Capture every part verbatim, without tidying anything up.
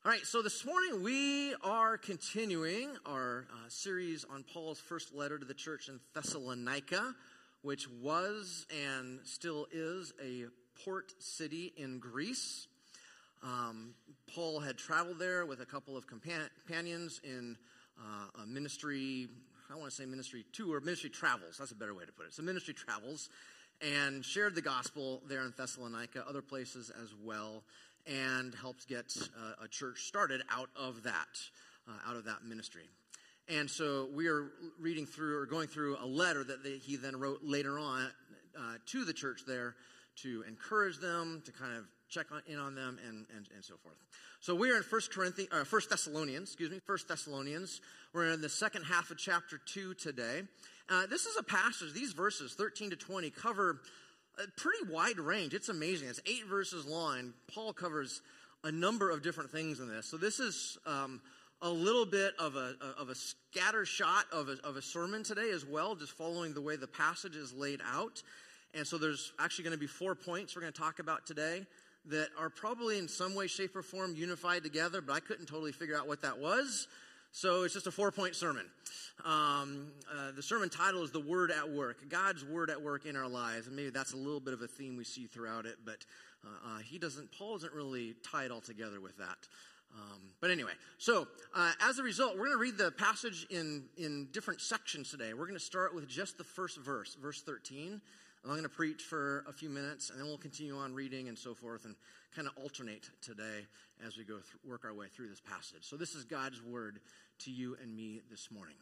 All right, so this morning we are continuing our uh, series on Paul's first letter to the church in Thessalonica, which was and still is a port city in Greece. Um, Paul had traveled there with a couple of compan- companions in uh, a ministry, I want to say ministry tour, ministry travels, that's a better way to put it. So ministry travels, and shared the gospel there in Thessalonica, other places as well, and helped get uh, a church started out of that, uh, out of that ministry. And so we are reading through, or going through a letter that they, he then wrote later on uh, to the church there to encourage them, to kind of check on, in on them, and, and, and so forth. So we are in First Corinthians, uh, First Thessalonians, excuse me, First Thessalonians. We're in the second half of chapter two today. Uh, this is a passage, these verses, thirteen to twenty, cover a pretty wide range. It's amazing. It's eight verses long, and Paul covers a number of different things in this. So this is um, a little bit of a of a scatter shot of a, of a sermon today as well, just following the way the passage is laid out. And so there's actually going to be four points we're going to talk about today that are probably in some way, shape, or form unified together, but I couldn't totally figure out what that was. So it's just a four-point sermon. Um, uh, the sermon title is The Word at Work, God's Word at Work in our lives. And maybe that's a little bit of a theme we see throughout it, but uh, uh, he doesn't, Paul doesn't really tie it all together with that. Um, but anyway, so uh, as a result, we're going to read the passage in, in different sections today. We're going to start with just the first verse, verse thirteen. I'm going to preach for a few minutes, and then we'll continue on reading and so forth, and kind of alternate today as we go th- work our way through this passage. So this is God's word to you and me this morning.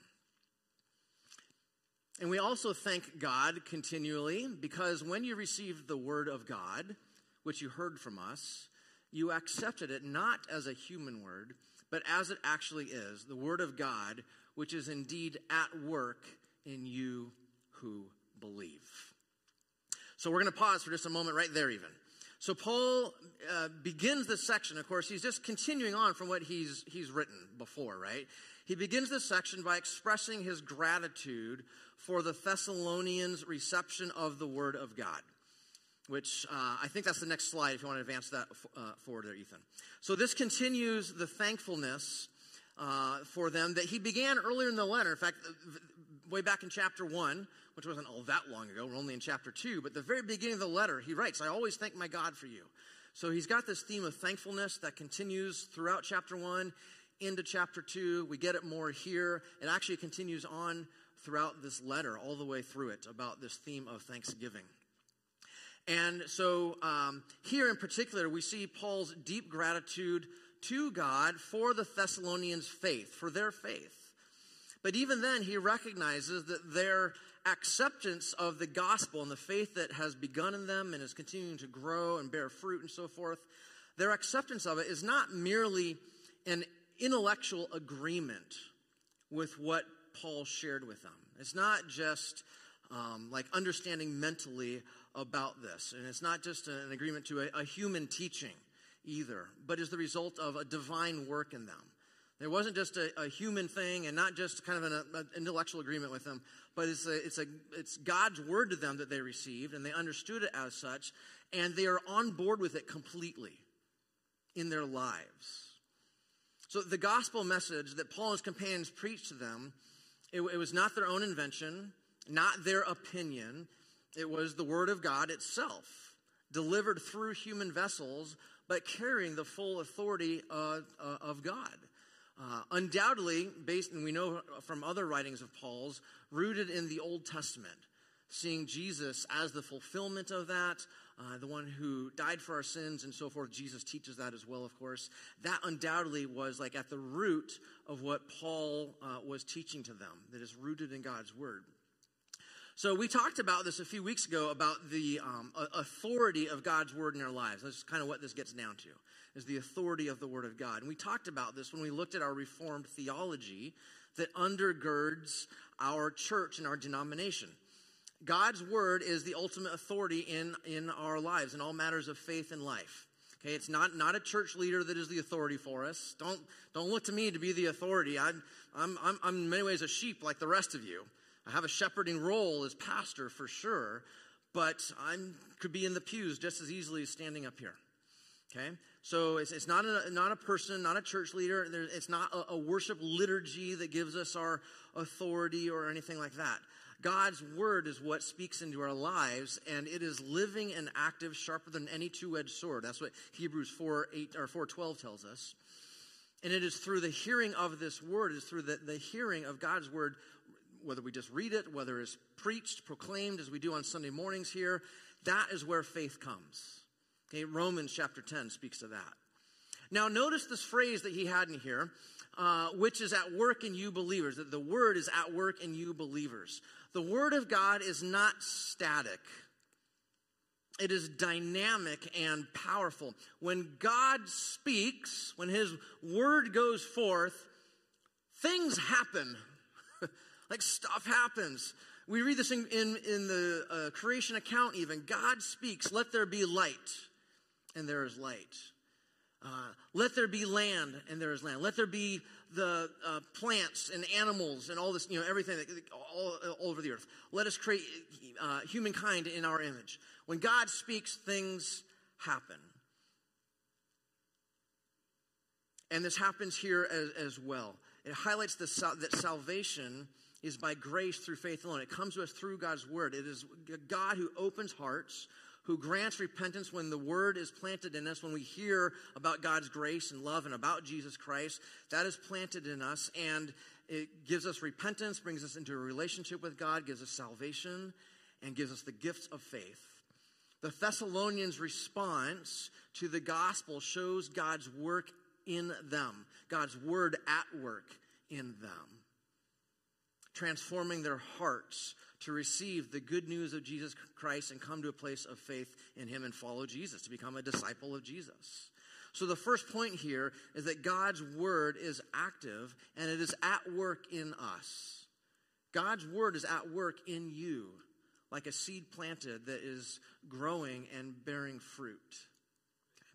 And we also thank God continually, because when you received the word of God, which you heard from us, you accepted it not as a human word, but as it actually is, the word of God, which is indeed at work in you who believe. So we're going to pause for just a moment right there even. So Paul uh, begins this section. Of course, he's just continuing on from what he's he's written before, right? He begins this section by expressing his gratitude for the Thessalonians' reception of the Word of God, which uh, I think that's the next slide if you want to advance that uh, forward there, Ethan. So this continues the thankfulness uh, for them that he began earlier in the letter. In fact, way back in chapter one, which wasn't all that long ago, we're only in chapter two, but the very beginning of the letter, he writes, I always thank my God for you. So he's got this theme of thankfulness that continues throughout chapter one into chapter two. We get it more here. It actually continues on throughout this letter, all the way through it, about this theme of thanksgiving. And so um, here in particular, we see Paul's deep gratitude to God for the Thessalonians' faith, for their faith. But even then, he recognizes that their acceptance of the gospel and the faith that has begun in them and is continuing to grow and bear fruit and so forth, their acceptance of it is not merely an intellectual agreement with what Paul shared with them. It's not just um, like understanding mentally about this. And it's not just an agreement to a, a human teaching either, but is the result of a divine work in them. There wasn't just a, a human thing and not just kind of an, an intellectual agreement with them, but it's a, it's a, it's God's word to them that they received, and they understood it as such, and they are on board with it completely in their lives. So the gospel message that Paul and his companions preached to them, it, it was not their own invention, not their opinion. It was the word of God itself, delivered through human vessels, but carrying the full authority uh, uh, of God. Uh, undoubtedly, based, and we know from other writings of Paul's, rooted in the Old Testament, seeing Jesus as the fulfillment of that, uh, the one who died for our sins and so forth. Jesus teaches that as well, of course. That undoubtedly was like at the root of what Paul uh, was teaching to them, that is rooted in God's word. So we talked about this a few weeks ago, about the um, authority of God's word in our lives. That's kind of what this gets down to, is the authority of the word of God. And we talked about this when we looked at our Reformed theology that undergirds our church and our denomination. God's word is the ultimate authority in, in our lives, in all matters of faith and life. Okay, it's not, not a church leader that is the authority for us. Don't, don't look to me to be the authority. I'm, I'm, I'm, I'm in many ways a sheep like the rest of you. I have a shepherding role as pastor for sure, but I could be in the pews just as easily as standing up here. Okay? So it's, it's not, a, not a person, not a church leader. There, it's not a, a worship liturgy that gives us our authority or anything like that. God's word is what speaks into our lives, and it is living and active, sharper than any two-edged sword. That's what Hebrews four eight or four twelve tells us. And it is through the hearing of this word, it is through the, the hearing of God's word, whether we just read it, whether it's preached, proclaimed, as we do on Sunday mornings here, that is where faith comes. Okay, Romans chapter ten speaks of that. Now notice this phrase that he had in here, uh, which is at work in you believers. That the word is at work in you believers. The word of God is not static. It is dynamic and powerful. When God speaks, when his word goes forth, things happen. Like stuff happens. We read this in, in, in the uh, creation account even. God speaks, let there be light, and there is light. Uh, let there be land, and there is land. Let there be the uh, plants and animals and all this, you know, everything that, all, all over the earth. Let us create uh, humankind in our image. When God speaks, things happen. And this happens here as, as well. It highlights the, that salvation is by grace through faith alone. It comes to us through God's word. It is God who opens hearts, who grants repentance when the word is planted in us, when we hear about God's grace and love and about Jesus Christ. That is planted in us, and it gives us repentance, brings us into a relationship with God, gives us salvation, and gives us the gifts of faith. The Thessalonians' response to the gospel shows God's work in them, God's word at work in them, transforming their hearts to receive the good news of Jesus Christ and come to a place of faith in him and follow Jesus, to become a disciple of Jesus. So the first point here is that God's word is active and it is at work in us. God's word is at work in you, like a seed planted that is growing and bearing fruit. Okay.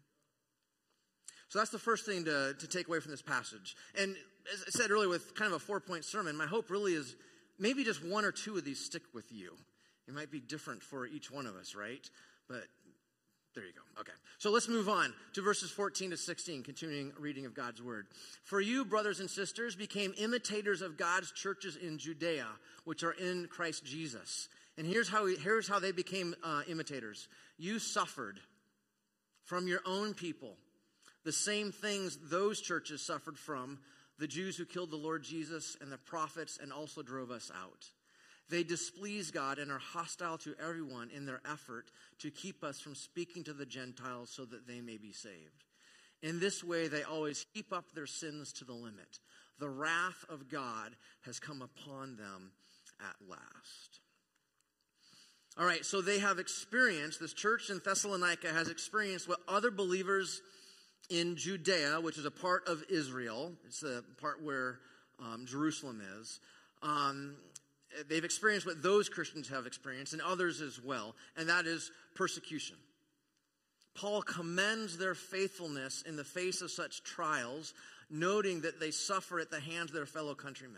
So that's the first thing to, to take away from this passage. And as I said earlier, with kind of a four-point sermon, my hope really is maybe just one or two of these stick with you. It might be different for each one of us, right? But there you go. Okay. So let's move on to verses fourteen to sixteen, continuing reading of God's word. For you, brothers and sisters, became imitators of God's churches in Judea, which are in Christ Jesus. And here's how, we, here's how they became uh, imitators. You suffered from your own people the same things those churches suffered from the Jews who killed the Lord Jesus and the prophets and also drove us out. They displease God and are hostile to everyone in their effort to keep us from speaking to the Gentiles so that they may be saved. In this way, they always heap up their sins to the limit. The wrath of God has come upon them at last. All right, so they have experienced, this church in Thessalonica has experienced what other believers in Judea, which is a part of Israel, it's the part where um, Jerusalem is, um, they've experienced what those Christians have experienced, and others as well, and that is persecution. Paul commends their faithfulness in the face of such trials, noting that they suffer at the hands of their fellow countrymen.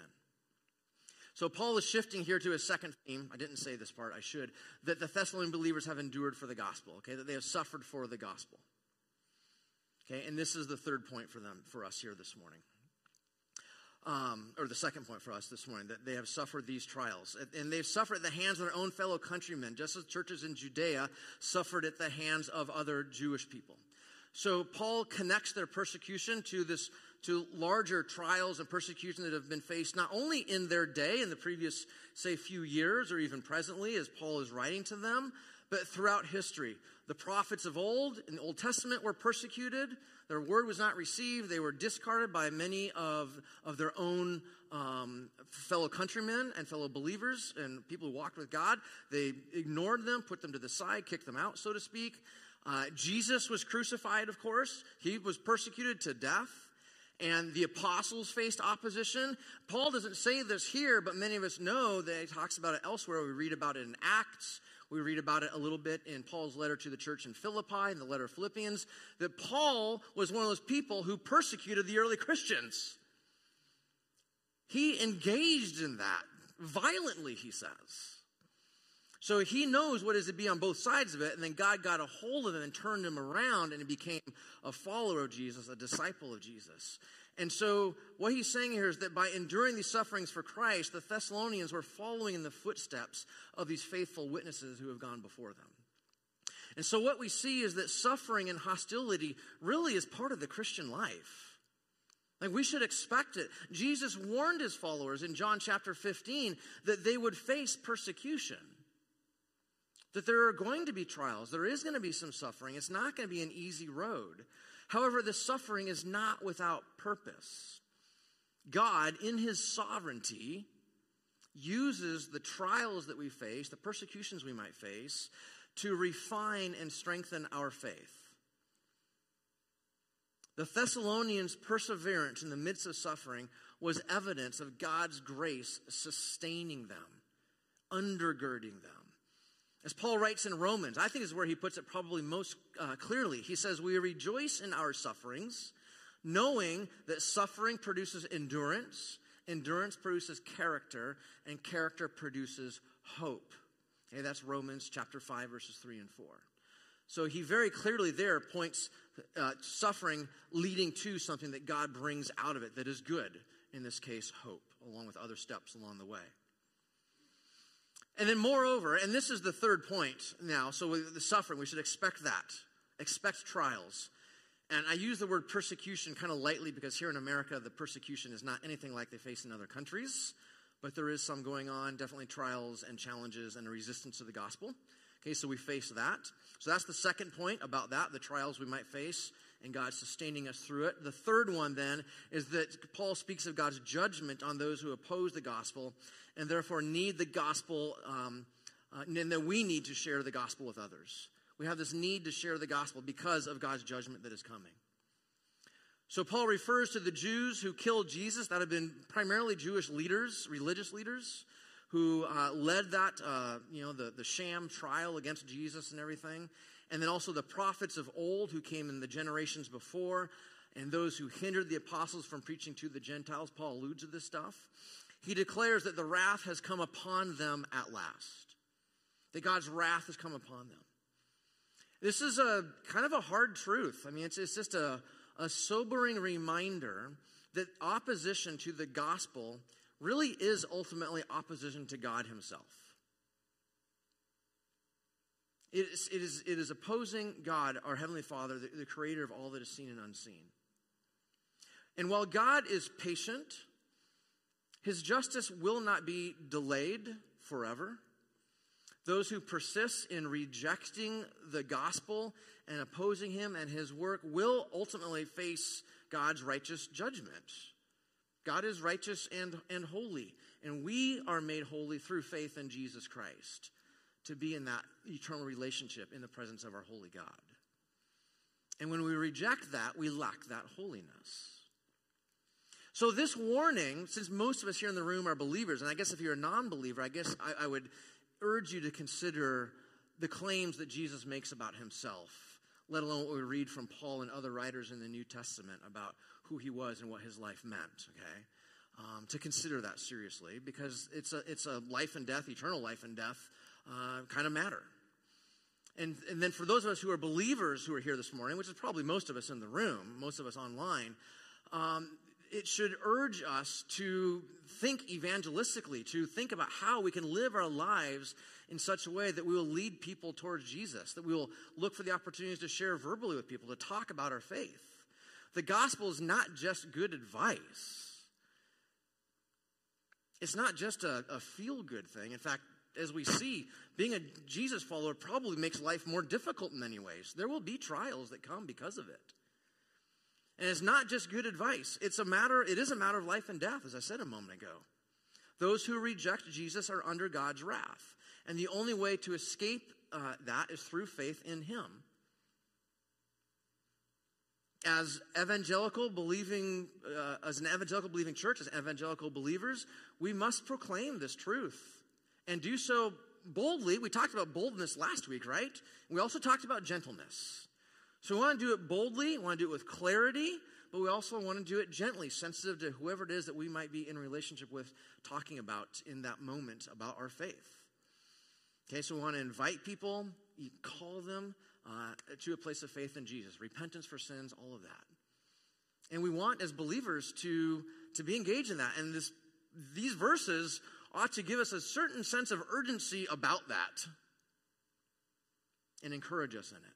So Paul is shifting here to his second theme. I didn't say this part, I should. That the Thessalonian believers have endured for the gospel, okay? That they have suffered for the gospel. Okay, and this is the third point for them, for us here this morning. Um, or the second point for us this morning, that they have suffered these trials. And they've suffered at the hands of their own fellow countrymen, just as churches in Judea suffered at the hands of other Jewish people. So Paul connects their persecution to this, to larger trials and persecution that have been faced not only in their day, in the previous, say, few years, or even presently as Paul is writing to them, but throughout history. The prophets of old, in the Old Testament, were persecuted. Their word was not received. They were discarded by many of, of their own um, fellow countrymen and fellow believers and people who walked with God. They ignored them, put them to the side, kicked them out, so to speak. Uh, Jesus was crucified, of course. He was persecuted to death. And the apostles faced opposition. Paul doesn't say this here, but many of us know that he talks about it elsewhere. We read about it in Acts. We read about it a little bit in Paul's letter to the church in Philippi, in the letter of Philippians, that Paul was one of those people who persecuted the early Christians. He engaged in that violently, he says. So he knows what it is to be on both sides of it, and then God got a hold of him and turned him around, and he became a follower of Jesus, a disciple of Jesus. And so what he's saying here is that by enduring these sufferings for Christ, the Thessalonians were following in the footsteps of these faithful witnesses who have gone before them. And so what we see is that suffering and hostility really is part of the Christian life. Like, we should expect it. Jesus warned his followers in John chapter fifteen that they would face persecution. That there are going to be trials. There is going to be some suffering. It's not going to be an easy road. However, the suffering is not without purpose. God, in his sovereignty, uses the trials that we face, the persecutions we might face, to refine and strengthen our faith. The Thessalonians' perseverance in the midst of suffering was evidence of God's grace sustaining them, undergirding them. As Paul writes in Romans, I think is where he puts it probably most uh, clearly. He says, we rejoice in our sufferings, knowing that suffering produces endurance, endurance produces character, and character produces hope. Okay, that's Romans chapter five, verses three and four. So he very clearly there points uh, suffering leading to something that God brings out of it that is good. In this case, hope, along with other steps along the way. And then moreover, and this is the third point now, so with the suffering, we should expect that. Expect trials. And I use the word persecution kind of lightly because here in America, the persecution is not anything like they face in other countries. But there is some going on, definitely trials and challenges and a resistance to the gospel. Okay, so we face that. So that's the second point about that, the trials we might face and God sustaining us through it. The third one then is that Paul speaks of God's judgment on those who oppose the gospel and therefore need the gospel, um, uh, and that we need to share the gospel with others. We have this need to share the gospel because of God's judgment that is coming. So Paul refers to the Jews who killed Jesus. That have been primarily Jewish leaders, religious leaders, who uh, led that, uh, you know, the, the sham trial against Jesus and everything. And then also the prophets of old who came in the generations before, and those who hindered the apostles from preaching to the Gentiles. Paul alludes to this stuff. He declares that the wrath has come upon them at last. That God's wrath has come upon them. This is a kind of a hard truth. I mean, it's, it's just a, a sobering reminder that opposition to the gospel really is ultimately opposition to God himself. It is, it is, it is opposing God, our Heavenly Father, the, the creator of all that is seen and unseen. And while God is patient, his justice will not be delayed forever. Those who persist in rejecting the gospel and opposing him and his work will ultimately face God's righteous judgment. God is righteous and, and holy, and we are made holy through faith in Jesus Christ to be in that eternal relationship in the presence of our holy God. And when we reject that, we lack that holiness. So this warning, since most of us here in the room are believers, and I guess if you're a non-believer, I guess I, I would urge you to consider the claims that Jesus makes about himself, let alone what we read from Paul and other writers in the New Testament about who he was and what his life meant, okay? Um, to consider that seriously, because it's a, it's a life and death, eternal life and death uh, kind of matter. And, and then for those of us who are believers who are here this morning, which is probably most of us in the room, most of us online, um, it should urge us to think evangelistically, to think about how we can live our lives in such a way that we will lead people towards Jesus, that we will look for the opportunities to share verbally with people, to talk about our faith. The gospel is not just good advice. It's not just a, a feel-good thing. In fact, as we see, being a Jesus follower probably makes life more difficult in many ways. There will be trials that come because of it. And it's not just good advice. It's a matter, it is a matter of life and death, as I said a moment ago. Those who reject Jesus are under God's wrath. And the only way to escape uh, that is through faith in him. As evangelical believing, uh, as an evangelical believing church, as evangelical believers, we must proclaim this truth and do so boldly. We talked about boldness last week, right? We also talked about gentleness. So we want to do it boldly, we want to do it with clarity, but we also want to do it gently, sensitive to whoever it is that we might be in relationship with, talking about in that moment about our faith. Okay, so we want to invite people, you call them uh, to a place of faith in Jesus, repentance for sins, all of that. And we want, as believers, to, to be engaged in that. And this, these verses ought to give us a certain sense of urgency about that and encourage us in it.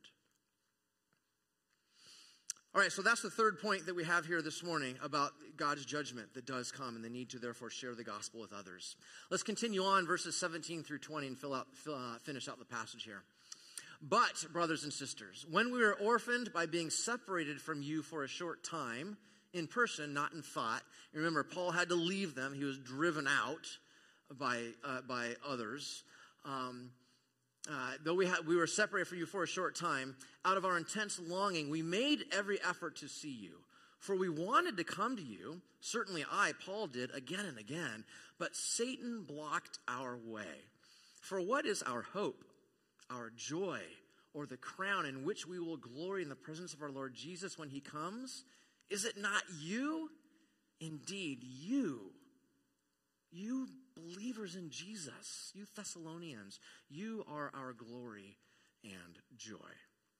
All right, so that's the third point that we have here this morning about God's judgment that does come and the need to therefore share the gospel with others. Let's continue on verses seventeen through twenty and fill out, fill, uh, finish out the passage here. But, brothers and sisters, when we were orphaned by being separated from you for a short time, in person, not in thought. Remember, Paul had to leave them. He was driven out by, uh, by others. Um Uh, though we, had, we were separated from you for a short time, out of our intense longing, we made every effort to see you. For we wanted to come to you, certainly I, Paul, did again and again, but Satan blocked our way. For what is our hope, our joy, or the crown in which we will glory in the presence of our Lord Jesus when he comes? Is it not you? Indeed, you. You believers in Jesus, you Thessalonians, you are our glory and joy.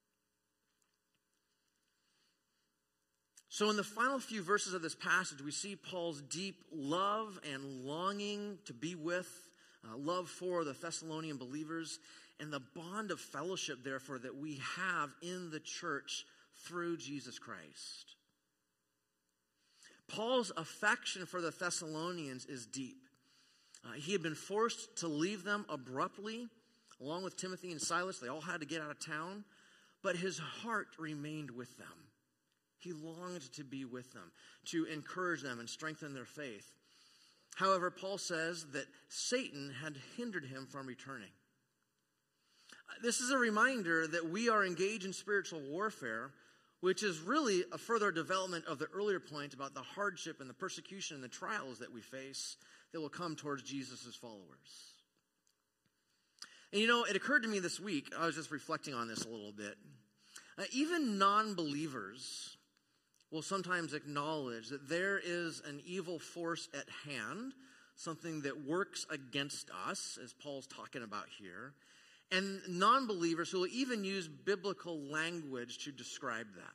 So in the final few verses of this passage, we see Paul's deep love and longing to be with, uh, love for the Thessalonian believers, and the bond of fellowship, therefore, that we have in the church through Jesus Christ. Paul's affection for the Thessalonians is deep. Uh, he had been forced to leave them abruptly, along with Timothy and Silas. They all had to get out of town, but his heart remained with them. He longed to be with them, to encourage them and strengthen their faith. However, Paul says that Satan had hindered him from returning. This is a reminder that we are engaged in spiritual warfare, which is really a further development of the earlier point about the hardship and the persecution and the trials that we face that will come towards Jesus' followers. And you know, it occurred to me this week, I was just reflecting on this a little bit. Uh, even non-believers will sometimes acknowledge that there is an evil force at hand, something that works against us, as Paul's talking about here. And non-believers who will even use biblical language to describe that.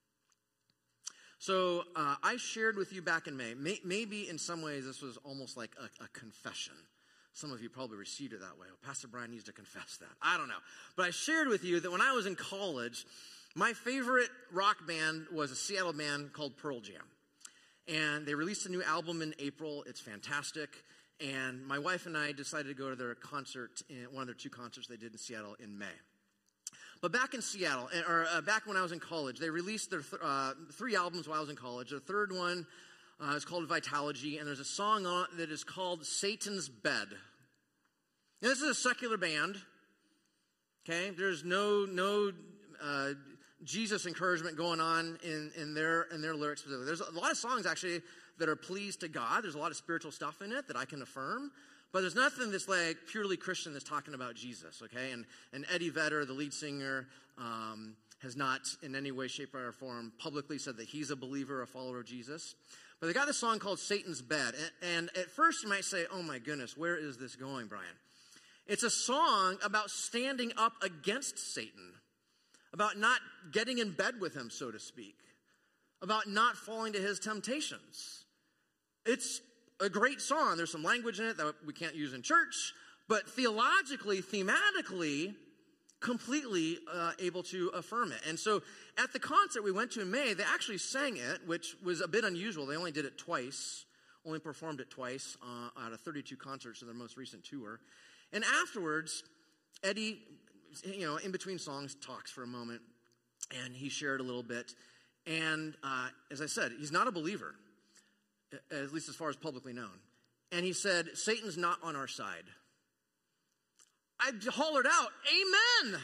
So uh, I shared with you back in May, may, maybe in some ways this was almost like a, a confession. Some of you probably received it that way. Oh, Pastor Brian needs to confess that. I don't know. But I shared with you that when I was in college, my favorite rock band was a Seattle band called Pearl Jam. And they released a new album in April. It's fantastic. And my wife and I decided to go to their concert, in one of their two concerts they did in Seattle in May. But back in Seattle, or uh, back when I was in college, they released their th- uh, three albums while I was in college. The third one uh, is called Vitalogy, and there's a song on it that is called Satan's Bed. Now, this is a secular band, okay? There's no no uh, Jesus encouragement going on in, in, their, in their lyrics specifically. There's a lot of songs, actually, that are pleased to God. There's a lot of spiritual stuff in it that I can affirm. But there's nothing that's like purely Christian that's talking about Jesus, okay? And, and Eddie Vedder, the lead singer, um, has not in any way, shape, or form publicly said that he's a believer, a follower of Jesus. But they got this song called Satan's Bed. And, and at first you might say, oh my goodness, where is this going, Brian? It's a song about standing up against Satan, about not getting in bed with him, so to speak, about not falling to his temptations. It's a great song. There's some language in it that we can't use in church, but theologically, thematically, completely uh, able to affirm it. And so at the concert we went to in May, they actually sang it, which was a bit unusual. They only did it twice, only performed it twice uh, out of thirty-two concerts in their most recent tour. And afterwards, Eddie, you know, in between songs, talks for a moment, and he shared a little bit. And uh, as I said, he's not a believer, at least as far as publicly known. And he said, Satan's not on our side. I hollered out, amen.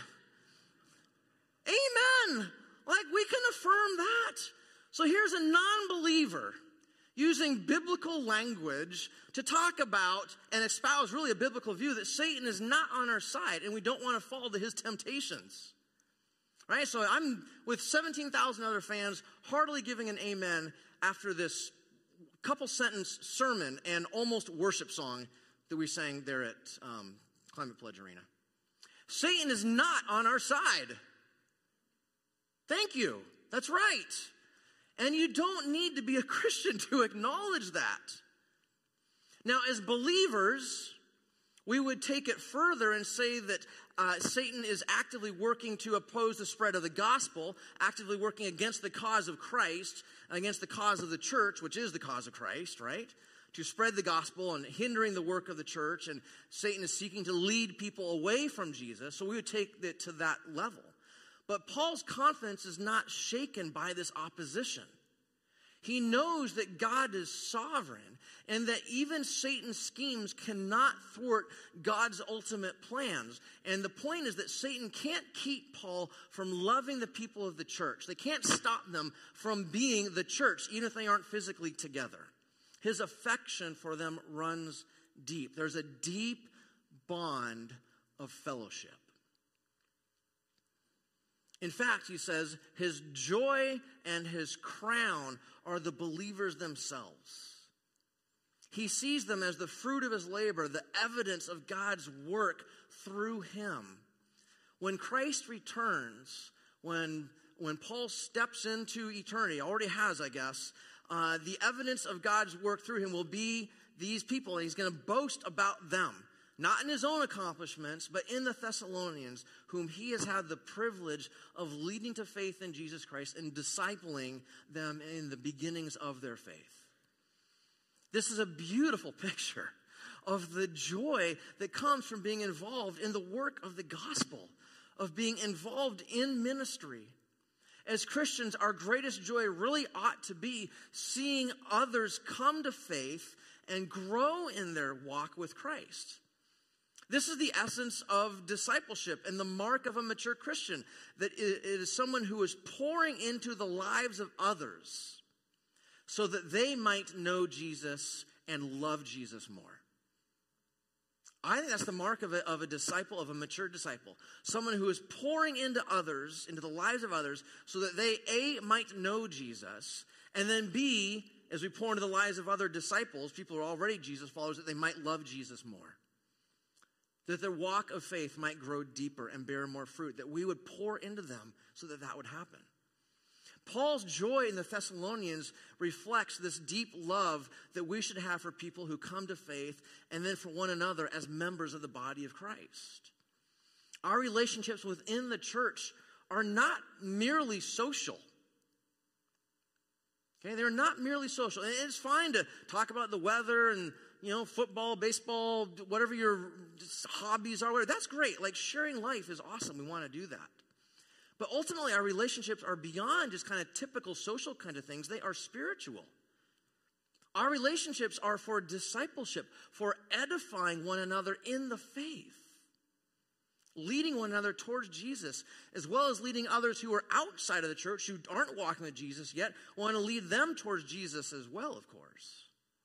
Amen. Like, we can affirm that. So here's a non-believer using biblical language to talk about and espouse really a biblical view that Satan is not on our side and we don't want to fall to his temptations. Right? So I'm with seventeen thousand other fans heartily giving an amen after this couple sentence sermon and almost worship song that we sang there at um, Climate Pledge Arena. Satan is not on our side. Thank you. That's right. And you don't need to be a Christian to acknowledge that. Now, as believers, we would take it further and say that uh, Satan is actively working to oppose the spread of the gospel, actively working against the cause of Christ, against the cause of the church, which is the cause of Christ, right? To spread the gospel and hindering the work of the church, and Satan is seeking to lead people away from Jesus, so we would take it to that level. But Paul's confidence is not shaken by this opposition. He knows that God is sovereign and that even Satan's schemes cannot thwart God's ultimate plans. And the point is that Satan can't keep Paul from loving the people of the church. They can't stop them from being the church, even if they aren't physically together. His affection for them runs deep. There's a deep bond of fellowship. In fact, he says, his joy and his crown are the believers themselves. He sees them as the fruit of his labor, the evidence of God's work through him. When Christ returns, when, when Paul steps into eternity, already has, I guess, uh, the evidence of God's work through him will be these people, and he's going to boast about them. Not in his own accomplishments, but in the Thessalonians, whom he has had the privilege of leading to faith in Jesus Christ and discipling them in the beginnings of their faith. This is a beautiful picture of the joy that comes from being involved in the work of the gospel, of being involved in ministry. As Christians, our greatest joy really ought to be seeing others come to faith and grow in their walk with Christ. This is the essence of discipleship and the mark of a mature Christian, that it is someone who is pouring into the lives of others so that they might know Jesus and love Jesus more. I think that's the mark of a, of a disciple, of a mature disciple. Someone who is pouring into others, into the lives of others, so that they, A, might know Jesus, and then B, as we pour into the lives of other disciples, people who are already Jesus followers, that they might love Jesus more. That their walk of faith might grow deeper and bear more fruit, that we would pour into them so that that would happen. Paul's joy in the Thessalonians reflects this deep love that we should have for people who come to faith, and then for one another as members of the body of Christ. Our relationships within the church are not merely social. Okay, they're not merely social. And it's fine to talk about the weather and, you know, football, baseball, whatever your hobbies are. That's great. Like, sharing life is awesome. We want to do that. But ultimately, our relationships are beyond just kind of typical social kind of things. They are spiritual. Our relationships are for discipleship, for edifying one another in the faith, leading one another towards Jesus, as well as leading others who are outside of the church, who aren't walking with Jesus yet, want to lead them towards Jesus as well, of course.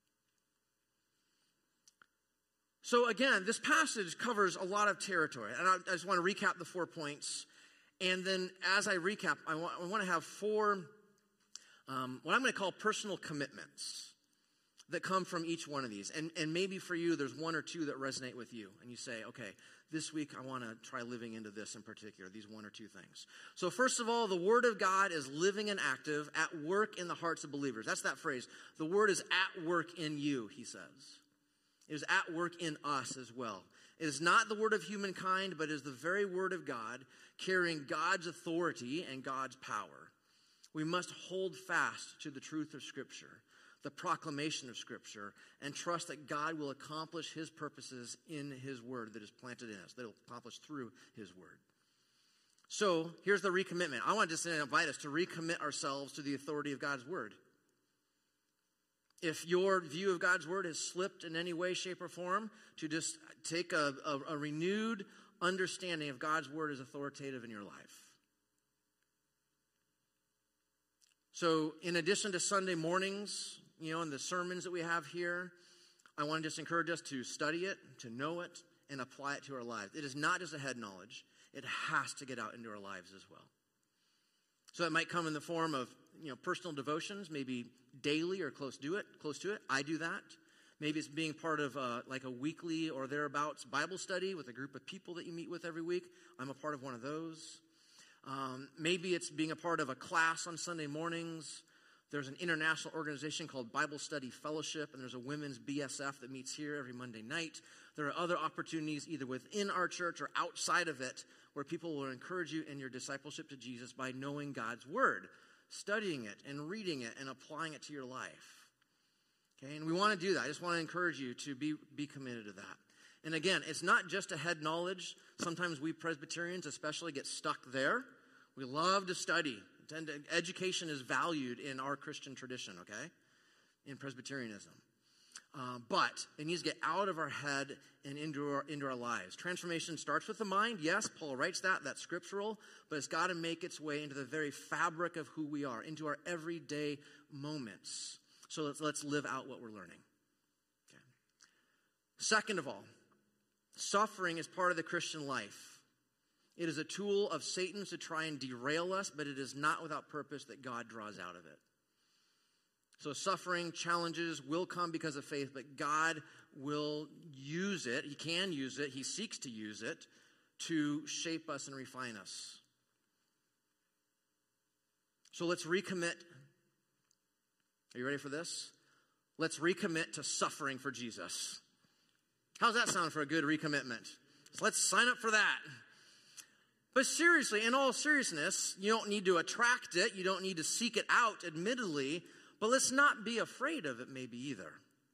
So again, this passage covers a lot of territory, and I, I just want to recap the four points. And then as I recap, I want, I want to have four, um, what I'm going to call personal commitments that come from each one of these. And, and maybe for you, there's one or two that resonate with you. And you say, okay, this week I want to try living into this in particular, these one or two things. So first of all, the Word of God is living and active, at work in the hearts of believers. That's that phrase. The Word is at work in you, he says. It is at work in us as well. It is not the word of humankind, but it is the very word of God, carrying God's authority and God's power. We must hold fast to the truth of Scripture, the proclamation of Scripture, and trust that God will accomplish his purposes in his word that is planted in us, that it will accomplish through his word. So here's the recommitment. I want to just invite us to recommit ourselves to the authority of God's word. If your view of God's word has slipped in any way, shape, or form, to just take a, a, a renewed understanding of God's word as authoritative in your life. So in addition to Sunday mornings, you know, and the sermons that we have here, I want to just encourage us to study it, to know it, and apply it to our lives. It is not just a head knowledge. It has to get out into our lives as well. So that might come in the form of, you know, personal devotions, maybe daily or close to it, close to it. I do that. Maybe it's being part of a, like a weekly or thereabouts Bible study with a group of people that you meet with every week. I'm a part of one of those. Um, maybe it's being a part of a class on Sunday mornings. There's an international organization called Bible Study Fellowship, and there's a women's B S F that meets here every Monday night. There are other opportunities either within our church or outside of it where people will encourage you in your discipleship to Jesus by knowing God's Word, studying it and reading it and applying it to your life. Okay, and we want to do that. I just want to encourage you to be, be committed to that. And again, it's not just a head knowledge. Sometimes we Presbyterians especially get stuck there. We love to study. Education is valued in our Christian tradition, okay, in Presbyterianism. Uh, but it needs to get out of our head and into our, into our lives. Transformation starts with the mind. Yes, Paul writes that. That's scriptural. But it's got to make its way into the very fabric of who we are, into our everyday moments. So let's, let's live out what we're learning. Okay. Second of all, suffering is part of the Christian life. It is a tool of Satan to try and derail us, but it is not without purpose that God draws out of it. So suffering, challenges will come because of faith, but God will use it. He can use it. He seeks to use it to shape us and refine us. So let's recommit. Are you ready for this? Let's recommit to suffering for Jesus. How's that sound for a good recommitment? So let's sign up for that. But seriously, in all seriousness, you don't need to attract it. You don't need to seek it out, admittedly. But let's not be afraid of it maybe either.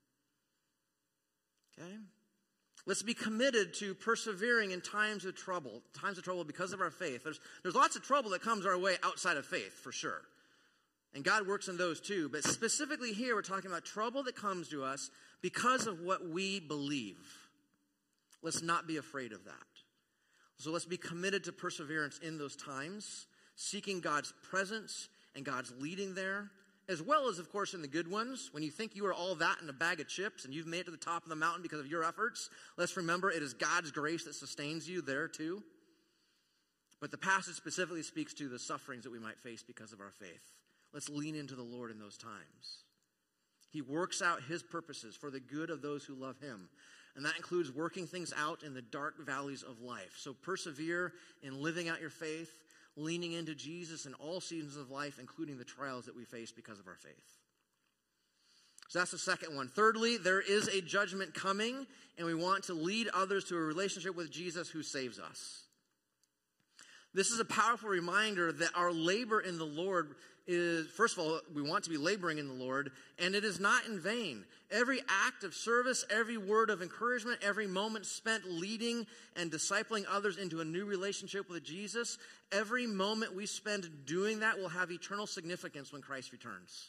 Okay? Let's be committed to persevering in times of trouble. Times of trouble because of our faith. There's, there's lots of trouble that comes our way outside of faith, for sure. And God works in those too. But specifically here, we're talking about trouble that comes to us because of what we believe. Let's not be afraid of that. So let's be committed to perseverance in those times, seeking God's presence and God's leading there, as well as, of course, in the good ones. When you think you are all that in a bag of chips and you've made it to the top of the mountain because of your efforts, let's remember it is God's grace that sustains you there too. But the passage specifically speaks to the sufferings that we might face because of our faith. Let's lean into the Lord in those times. He works out his purposes for the good of those who love him. And that includes working things out in the dark valleys of life. So persevere in living out your faith, leaning into Jesus in all seasons of life, including the trials that we face because of our faith. So that's the second one. Thirdly, there is a judgment coming, and we want to lead others to a relationship with Jesus who saves us. This is a powerful reminder that our labor in the Lord is, first of all, we want to be laboring in the Lord, and it is not in vain. Every act of service, every word of encouragement, every moment spent leading and discipling others into a new relationship with Jesus, every moment we spend doing that will have eternal significance when Christ returns.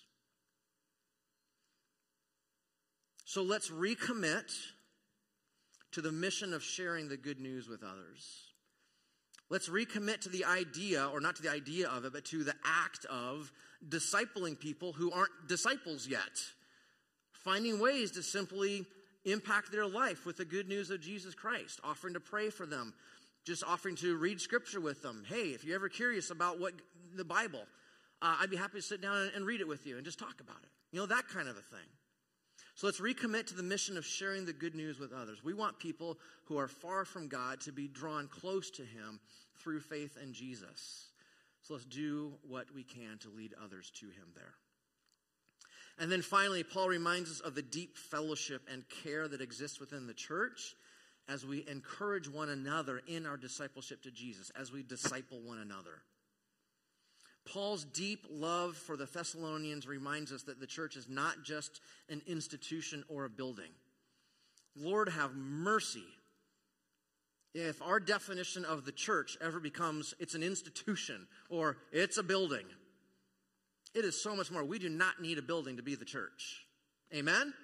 So let's recommit to the mission of sharing the good news with others. Let's recommit to the idea, or not to the idea of it, but to the act of discipling people who aren't disciples yet. Finding ways to simply impact their life with the good news of Jesus Christ. Offering to pray for them. Just offering to read scripture with them. Hey, if you're ever curious about what the Bible, uh, I'd be happy to sit down and, and read it with you and just talk about it. You know, that kind of a thing. So let's recommit to the mission of sharing the good news with others. We want people who are far from God to be drawn close to him through faith in Jesus. So let's do what we can to lead others to him there. And then finally, Paul reminds us of the deep fellowship and care that exists within the church as we encourage one another in our discipleship to Jesus, as we disciple one another. Paul's deep love for the Thessalonians reminds us that the church is not just an institution or a building. Lord, have mercy if our definition of the church ever becomes it's an institution or it's a building. It is so much more. We do not need a building to be the church. Amen?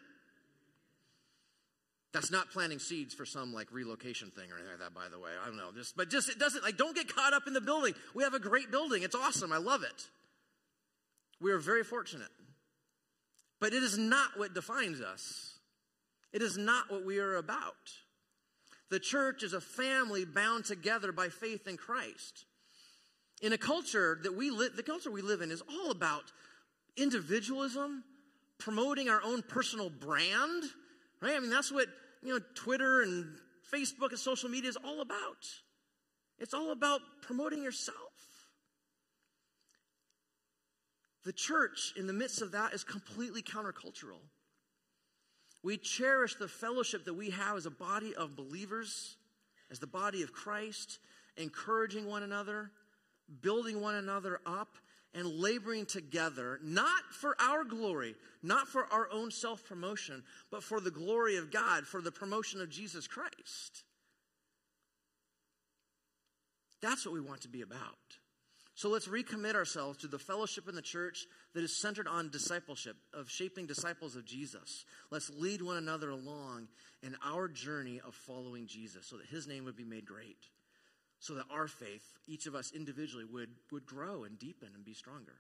That's not planting seeds for some like relocation thing or anything like that, by the way. I don't know. Just, but just, it doesn't, like, don't get caught up in the building. We have a great building. It's awesome. I love it. We are very fortunate. But it is not what defines us. It is not what we are about. The church is a family bound together by faith in Christ. In a culture that we live, the culture we live in is all about individualism, promoting our own personal brand, right? I mean, that's what, you know, Twitter and Facebook and social media is all about. It's all about promoting yourself. The church, in the midst of that, is completely countercultural. We cherish the fellowship that we have as a body of believers, as the body of Christ, encouraging one another, building one another up, and laboring together, not for our glory, not for our own self-promotion, but for the glory of God, for the promotion of Jesus Christ. That's what we want to be about. So let's recommit ourselves to the fellowship in the church that is centered on discipleship, of shaping disciples of Jesus. Let's lead one another along in our journey of following Jesus so that his name would be made great, so that our faith, each of us individually, would, would grow and deepen and be stronger.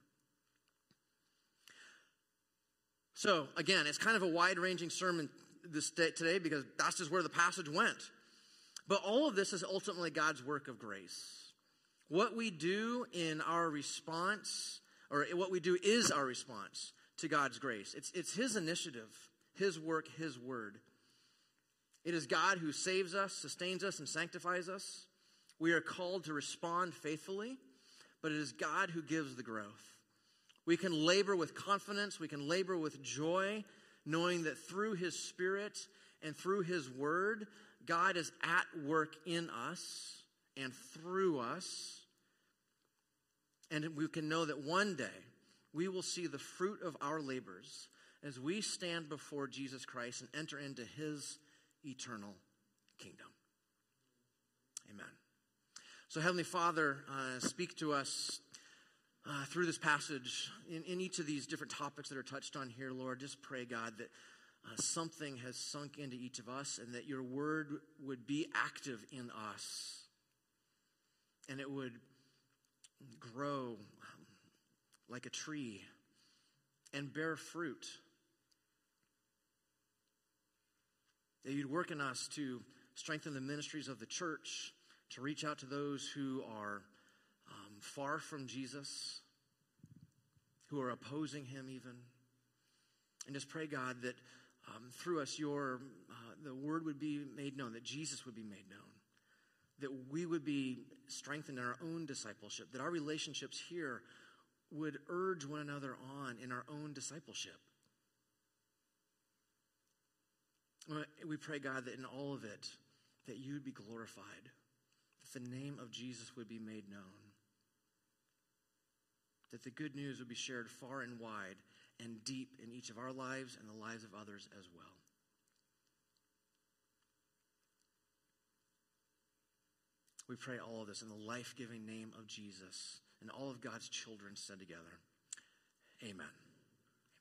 So again, it's kind of a wide-ranging sermon this day, today because that's just where the passage went. But all of this is ultimately God's work of grace. What we do in our response, or what we do is our response to God's grace. It's, it's his initiative, his work, his word. It is God who saves us, sustains us, and sanctifies us. We are called to respond faithfully, but it is God who gives the growth. We can labor with confidence, we can labor with joy, knowing that through his Spirit and through his word, God is at work in us and through us. And we can know that one day we will see the fruit of our labors as we stand before Jesus Christ and enter into his eternal kingdom. Amen. So Heavenly Father, uh, speak to us uh, through this passage in, in each of these different topics that are touched on here, Lord. Just pray, God, that uh, something has sunk into each of us and that your word would be active in us and it would grow um, like a tree and bear fruit. That you'd work in us to strengthen the ministries of the church, to reach out to those who are um, far from Jesus, who are opposing him even. And just pray, God, that um, through us your uh, the word would be made known, that Jesus would be made known, that we would be strengthened in our own discipleship, that our relationships here would urge one another on in our own discipleship. We pray, God, that in all of it, that you would be glorified, that the name of Jesus would be made known, that the good news would be shared far and wide and deep in each of our lives and the lives of others as well. We pray all of this in the life-giving name of Jesus, and all of God's children said together, amen.